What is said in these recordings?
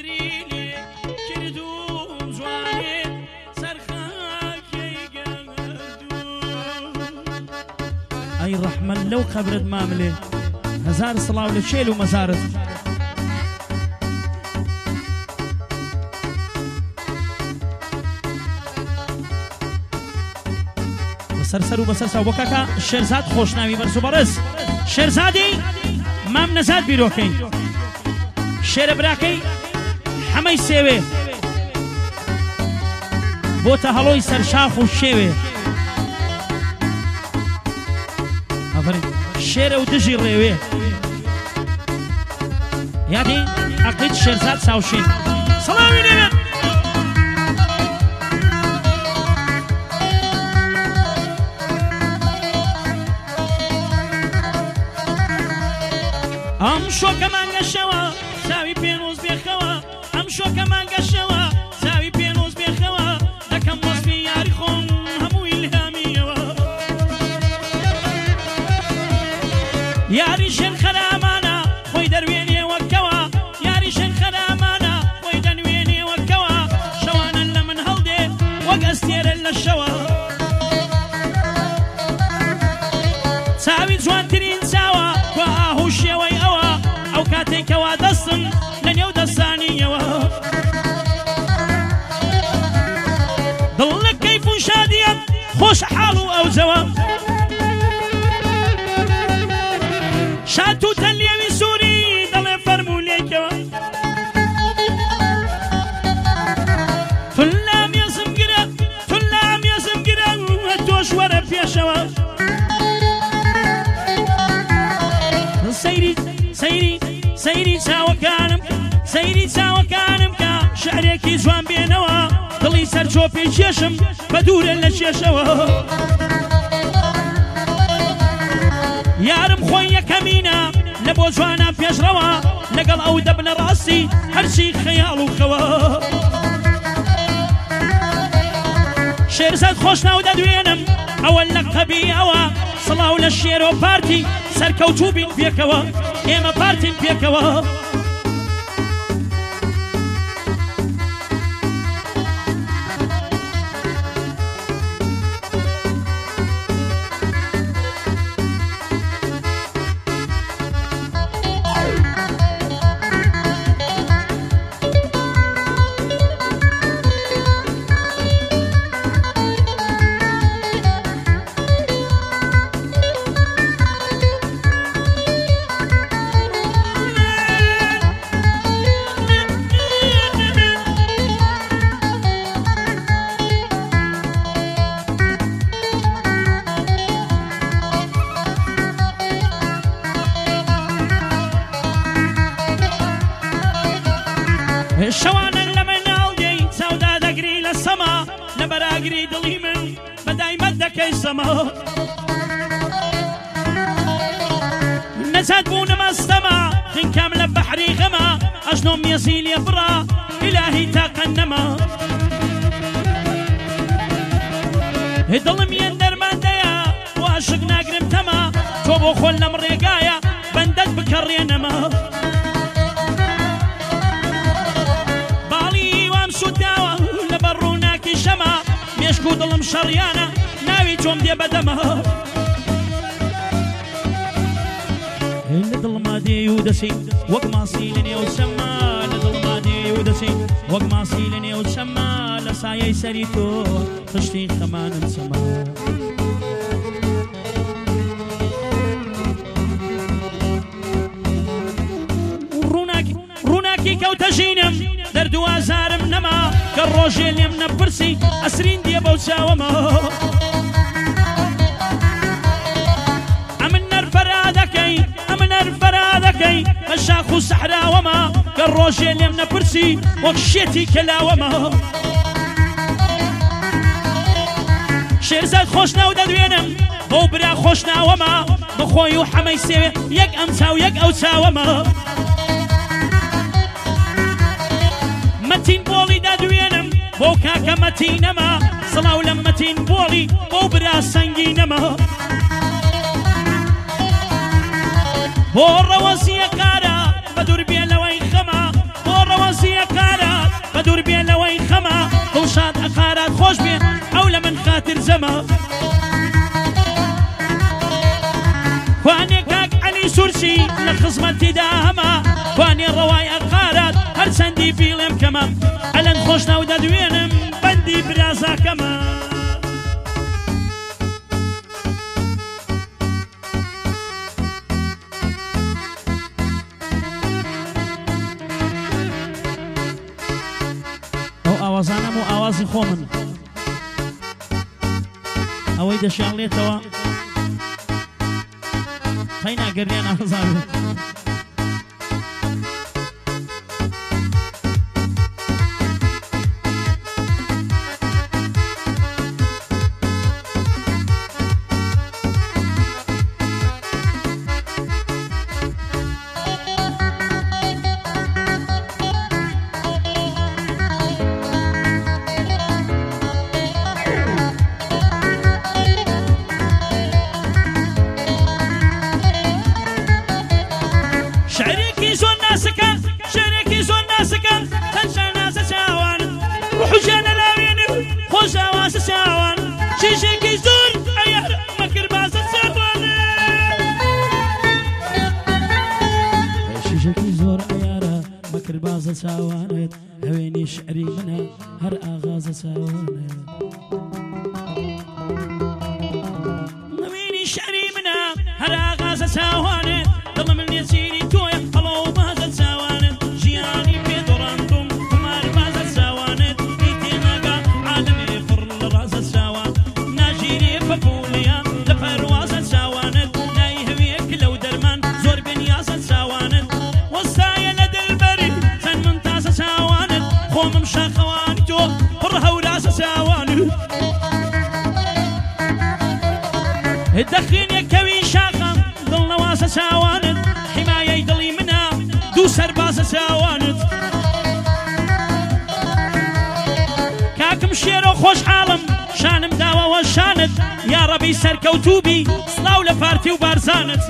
ئەی ڕەحمەت لەو قەبرت ماملێ هەزار سڵاو لە چێل و مەزارت بەسەر و بەسەر ساو بۆ کاکە شێرزاد خۆشناوی بەرز و بەڕز شێرزادی مام نەزاد بیرۆکەی شێرە براکەی حەمەی سێوێ بۆتە هەڵۆی سەرشاخ و شێوێ شێرە و دژی ڕێوێ یادی عەقیت شێرزاد ساوشین سەڵاوی لێبێت ئەم شۆکەمان گەشەوە چاوی پێنووز بێخەوە ئەم شۆکەمان گەشەوە چاوی پێنووز بێخەوە دەکەم وەسفی یاری خۆم هەمووی الهامیەوە یاری شێن خەرامانە خۆی دەروێنێوەکەوە یاری شێن خەرامانە خۆی دەنوێنێوەکەوە شەوانە لە من هەڵدێ وەک ئەستێرە لە شەوە چاوی جوانترین چاوە بە ئاهوو شێوەی ئەوە ئەو کاتێکەوە دەستم لە نێو دەستانیەوە دڵ لە کەیف و شادیە خۆش حاڵ و ئەوجەوە شات و تەلێوی سووری دەڵێ فەرموولێکەوە تولام یەزم گرە تولام یەزم گرە تۆش وەرە پێشەوە سەیری چاوەکانم سەیری چاوەکانم کە شعرێکی جوان بێنەوە دڵی سەرچۆپی کێشم بە دوورە لە کێشەوە یارم خۆی یەکەمینە لە بۆ جوانە پێشڕەوە لەگەڵ ئەو دەبنە ڕاستی هەرچی خەیاڵ و خەوە شێرزاد خۆشناو دەدوێنم ئەوە لە قەبی ئەوە سڵاو لە شێرۆ پارتی سەرکەوتوو بین پێکەوە ئێمە پارتین پێکەوە شەوانە لە مناڵدەی چاودا دەگری لە سەما لە بەراگری دڵی من بەدایمەت دەکەی سەما نەجات بوونم ئەستەما خینکەم لە بەحری غەما ئەژنۆم مێزی لێ بڕا ئیلاهی تاقەن نەما دڵم یەن دەرماندەیە و عاشق ناگرم تەما تۆ بۆ خۆل لەم ڕێگایە بەندەت بکەڕێنەما مێشک و دڵم شەڕیانە ناوی تۆم دێ بەدەمە لە دڵما دێ و دەچین وەک ماسی لە نێو چەمە لە دڵما دێ و دەچین وەک ماسی لە نێو چەمە لە سایەی سەری تۆ خشتی خەمانم چەمە ڕووناکی کەوتە ژینم دەردوازارم نەما کە ڕۆژێ لێم نەپرسی ئەسرین دێ بەو چاوەمە ئەمن نەرفەرا دەکەی بە شاخ و سەحراوەمە کە ڕۆژێ لێم نەپرسی وەک شێتی کەلاوەمە شێرزاد خۆشناو دەدوێنم بۆ برا خۆشناوەمە بخۆی و حەمەی سێوێ یەک ئەم چاو یەک ئەو چاوەمە مەتین بۆڵی دەدوێنم بۆ کاکە مەتینەمە سڵاو لە مەتین بۆڵی بۆ برا سەنگینەمە بۆ ڕەوەزیە کارە بە دوور بێ لەوەی خەمە بۆ ڕەوەزیە کارە زاتر زەمە خوانێ کاک عەلی سورسی لە خزمەتیدا هەمە خوانێ ڕەوای ئەقارات هەرچەندی بیڵێم کەمە ئەلەن خۆش ناو دەدوێنم بەندی برازاکەمە ئاوازانم و ئاوازی خۆمن ئەوەی دەشیان لێتەوە خەی ناگەریان ئازانێت بازە چاوانێت هەوێنی شعری منە هەر ئاغازە چاوانێت هەوێنی شعری منە هەر ئاغازە چاوانێت دڵم من نێچیری تۆیە هەڵۆ بازە چاوانێت ژیانی پێدۆڕاندوم هەمار بازە چاوانێت هی تێناگا عالەمێ پڕ لە ڕازە چاوان ناژیرێ بەپوڵیا لە پەروازە چاوانێت نای هەوێک لەو دەرمان زۆر بێنیازە چاوانێت وەستایە لە دڵبەری خۆمم شاخەوانی تۆ پڕ هەورازە چاوانت دەخینێکەوی شاخەم دڵ نەوازە چاوانت حیمایەی دڵی منە دوو سەربازە چاوانت کاکم شێرە خۆشحاڵم شانم داوەوە شانت یا ڕەبی سەرکەوتوبی سڵاو لە پارتی و بارزانت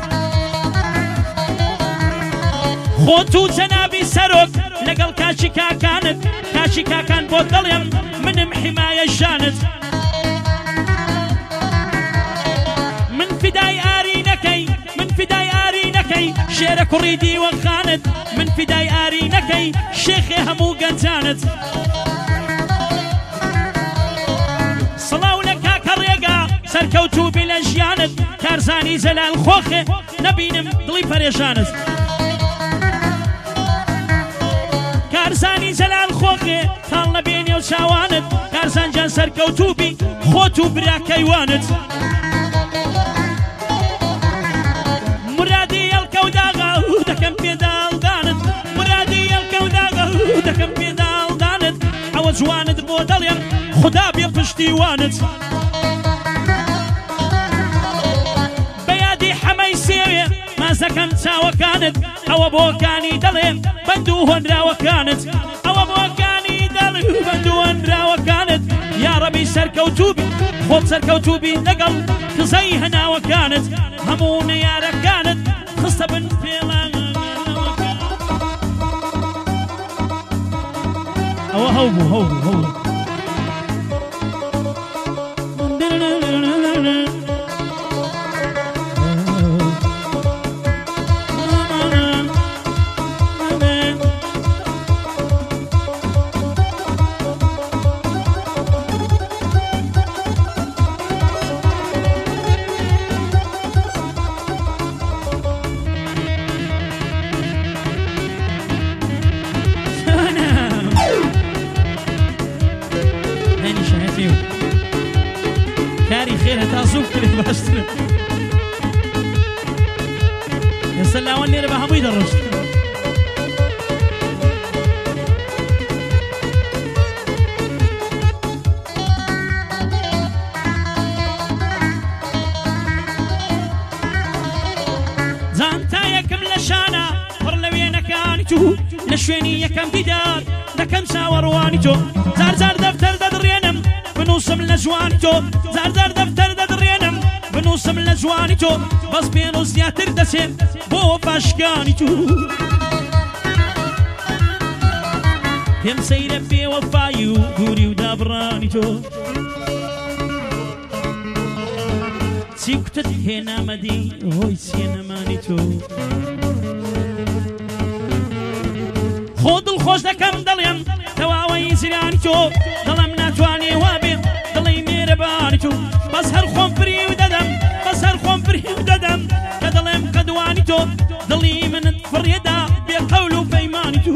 خۆت و جەنابی سەرۆک لەگەڵ کاچی کاکانت کاچی کاکان بۆ دڵێم منم حیمایە ژانت من فیدای ئارینەکەی من فیدای ئارینەکەی شێرە کوڕی دیوەخانت من فیدای ئارینەکەی شێخێ هەموو گەنجانت سڵاو لە کاکە ڕێگا سەرکەوتوبی لە ژیانت کارزانی جەلال خۆخێ نەبینم دڵی پەرێژانت کارزانی جەلال خۆخێ تاڵ نەبێنێ و چاوانت کارزانجان سەرکەوتوبی خۆت و براکەیوانت مرادی ئەڵکەوداغا دەکەم پێداڵدانت مرادی ئەڵکەوداغا دەکەم پێداڵدانت ئەوە جوانت بۆ دەڵێم خودا بێ پشتیوانت بەیادی حەمەی سێوێ مازەکەم چاوەکانت ئەوە بۆکانی دەڵێم بەند و هۆنراوەکانت ئەوە بۆکانی دەڵێ بەند و هۆنراوەکانت یا ڕەبی سەرکەوتوبی خۆت سەرکەوتوبی لەگەڵ قزەی هەناوەکانت هەموو نەیارەکانت خستە بن پێڵان ئەوە هەو بوو هەو بوو هەو کاری خێر هەتا زوو کرێت باشترە ئێستا لاوان لێرە بە هەمووی دەڕۆشت جانتا یەکم لە شانە پڕ لە وێنەکانی تو لە شوێنی یەکەم دیدار دەکەم چاوەڕوانی تۆ جار جار دەفتەر دەدڕێنم بنووسم لە جوانی تۆ جار جار دەفتەر دەدڕێنم بنووسم لە جوانی تۆ بەس پێن و زیاتر دەچێن بۆ پاشکانی تو پێم سەیرە بێوەفایی و دووری و دابڕانی تۆ چی کوتت هێنامەدی هۆی سێنەمانی تۆ خۆ دڵخۆش دەکەم دەڵێم تەواوەی زیرانی تۆ دڵم ناتوانێ وابێ دڵی مێرەبانی تۆ بەس هەر خۆم فری و دەدەم بەس هەر خۆم فری و دەدەم کە دڵێم کە دوانی تۆ دڵی منت فڕێدا بێ قەول و پەیمانی تۆ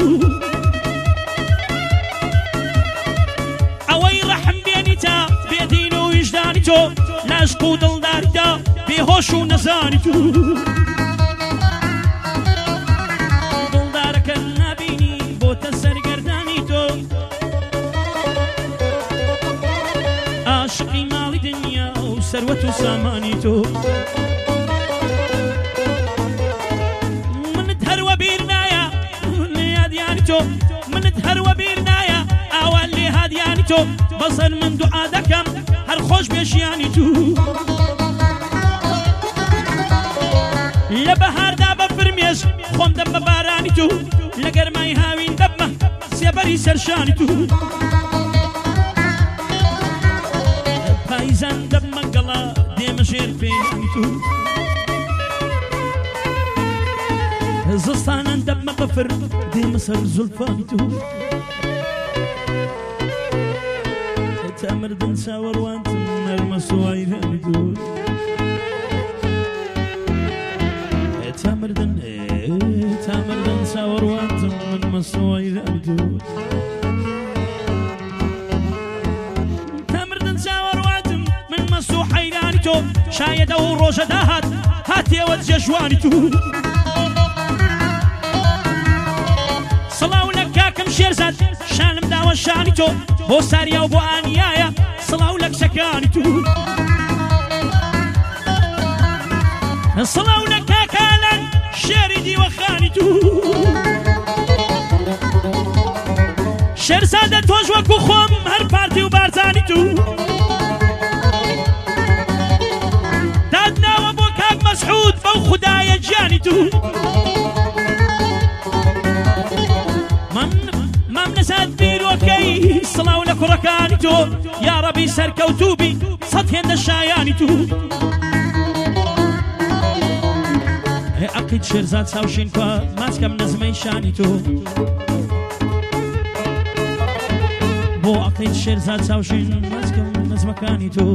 ئەوەی ڕەحم بێنیتە بێدین و ویژدانی تۆ لاشق و دڵداریدا بێهۆش و نەزانی تۆ دڵدارەکە نابینی بۆتە سەرگەردانی تۆ عاشقی ماڵی دنیا و سەروەت و سامانی تۆ منت هەروە بیر نایە لە یادیانی تۆ منت هەروە بیر نایە ئاوان لێ هادیانی تۆ بەسەر من دوعا دەکەم هەر خۆش بێژیانی تو لە بەهاردا بە فرمێش خۆم دەم بە بارانی تو لە گەرمای هاوین دەبمە سێبەری سەرشانی تو پایزان دەبمە گەڵا دێمە ژێر پێیانی تو زستانان دەبمە بەفر دێمە سەر زولفانی تو تامردن ساوەڕوانتم نەرمە سوایرانی تو تامردن ساوەڕوانتم من مەسوایرانی تو تامردن ساوەڕوانتم من مەسو حەیرانی تۆ شایەدە و ڕۆژە داهات هاتێوە جێژوانی تو سڵاو لە کاکەم شێرزاد شانم داوە شانی تۆ بۆ ساریا و بۆ ئانیایە سڵاو لە کچەکانی تو سڵاو لە کاکالان شێری دیوەخانی تو شێرزادە تۆش وەکو خۆم هەر پارتی و بارزانی تو دادناوە بۆ کاک مەسعود بەو خودایە گیانی تو مام نەسات بیرۆکەی سڵاو لە کوڕەکانی تۆ یاڕەبی سەرکەوتوبی سەد هێندە شایانی تو عەقید شێرزاد چاوشین کە ماچکەم نەزمەی شانی تۆ بۆ عەقید شێرزاد چاوشین ماچکەم نەزمەکانی تۆ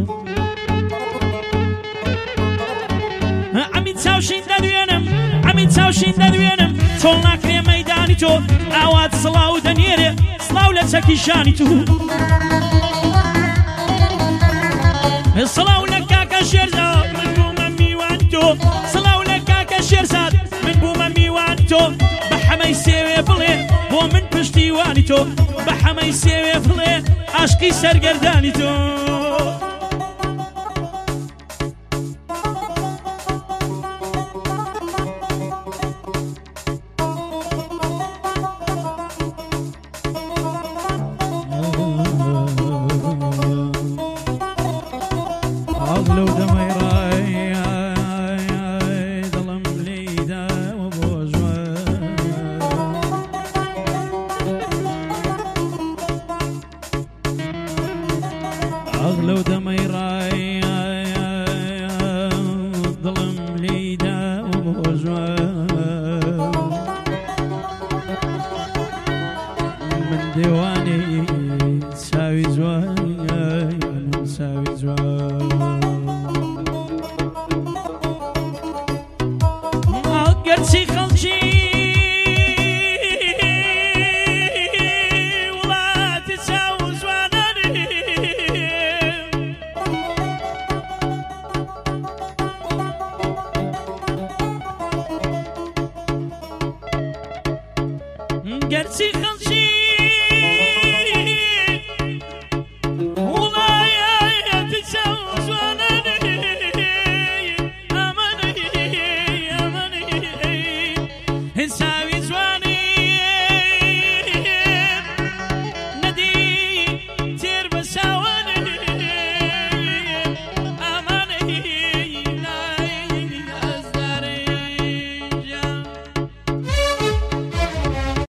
ئەمید چاوشین دەدوێنم ئەمید چاوشین دەدوێنم چۆڵ ناکرێ مەیدانی تۆ ئاوات سڵاو دەنێرێ سڵاو لە چەکی شانی تو سڵاو لە کاکە شێرزاد من بوومە میوان تۆ سڵاو لە کاکە شێرزاد من بوومە میوان تۆ بە حەمەی سێوێ بڵێ بۆ من پشتیوانی تۆ بە حەمەی سێوێ بڵێ عاشقی سەرگەردانی تۆ گەرچی